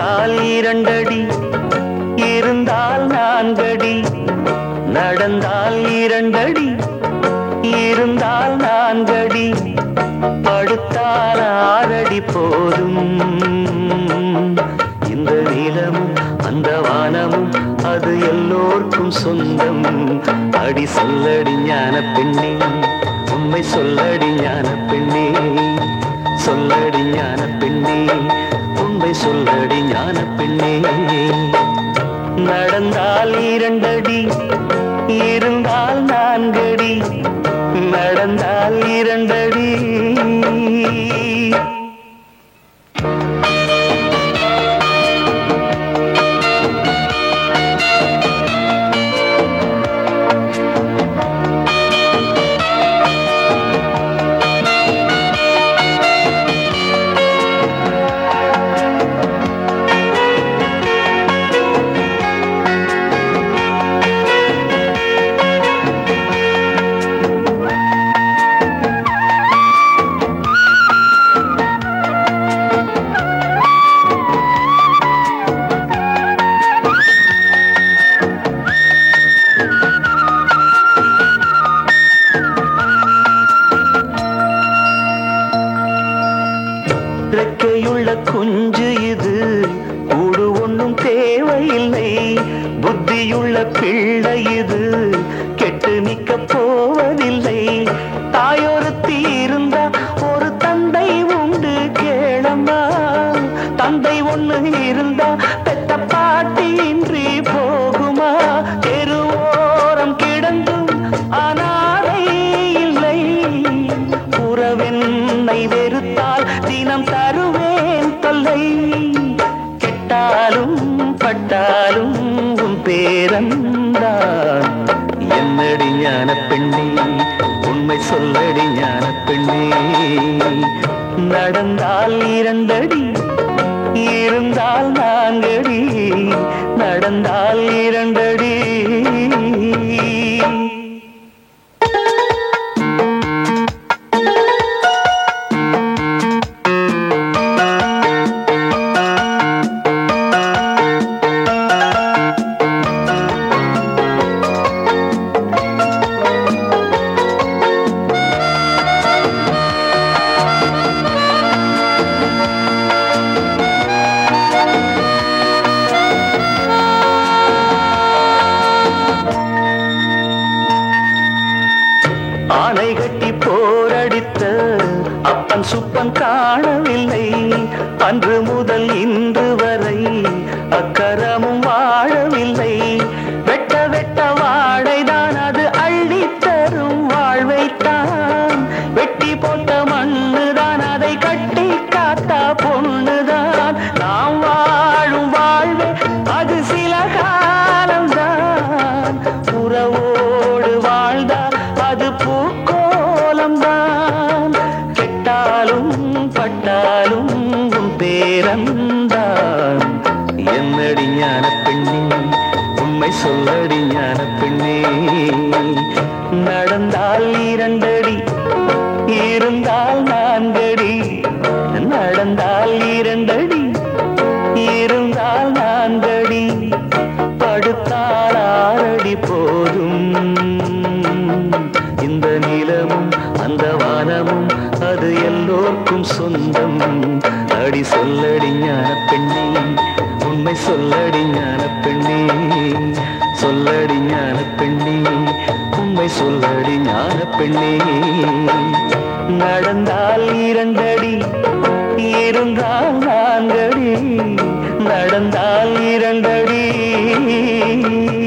நடந்தால் இரண்டடி, இருந்தால் நான்கடி. நடந்தால் இரண்டடி, இருந்தால் நான்கடி. படுத்தால் ஆறடி போதும். இந்த நீளமும் அந்த வானமும் அது எல்லோர்க்கும் சொந்தம். அடி சொல்லடி ஞான பெண்ணே, உண்மை சொல்லடி ஞான பெண்ணே. சொல்லடி ஞான பெண்ணே, உண்மை சொல்லடி ஞான பெண்ணே. நடந்தால் இரண்டடி, இருந்தால் நான்கடி. நடந்தால் இரண்டடி. ரெக்கையுள்ள குஞ்சு இது, கூடு ஒன்றும் தேவையில்லை. புத்தியுள்ள பிள்ளை இது, கெட்டு நிற்க போவதில்லை. தாயொருத்தி இருந்தா ஒரு தந்தை உண்டு கேளம்மா. தந்தை ஒண்ணு இருந்தா பெத்த பாட்டி இன்றி போகுமா? தெருவோரம் கிடந்தும் அனாதை இல்லை. உறவென்னை வெறுத்தால் தினம் தருவேன் தொல்லை. கெட்டாலும் பட்டாலும் உன் பேரந்தான். என்னடி ஞான பெண்ணே, உண்மை சொல்லடி ஞான பெண்ணே. நடந்தால் இரண்டடி, இருந்தால் நான்கடி. நடந்தால் இரண்டடி. ஆனை கட்டி போரடித்த அப்பன் சுப்பன் காணவில்லை. அன்று முதல் இன்று வரை அக்கரமும் வாழவில்லை. வெட்ட வெட்ட வாழைதான் அது அள்ளி தரும் வாழ்வைத்தான். வெட்டி போட்ட மண்ணுதான் அதை கட்டி காத்தா பொண்ணுதான். நாம் வாழும் வாழ்வே அது சில காலம்தான். உறவோடு வாழ்ந்தால் அது பூக்கோலம்தான். கெட்டாலும் பட்டாலும் உன் பேரந்தான். என்னடி ஞான பெண்ணே, உண்மை சொல்லடி ஞான பெண்ணே. நடந்தால் இரண்டடி, இருந்தால் நான்கடி. நடந்தால் இரண்டடி, இருந்தால் நான்கடி. படுத்தால் ஆறடி போதும். இந்த நிலமும் அந்த வானமும் அது எல்லோர்க்கும் சொந்தம். அடி சொல்லடி ஞான பெண்ணே, உண்மை சொல்லடி ஞான பெண்ணே. சொல்லடி ஞான பெண்ணே, உண்மை சொல்லடி ஞான பெண்ணே. நடந்தால் இரண்டடி, இருந்தால் நான்கடி. நடந்தால் இரண்டடி.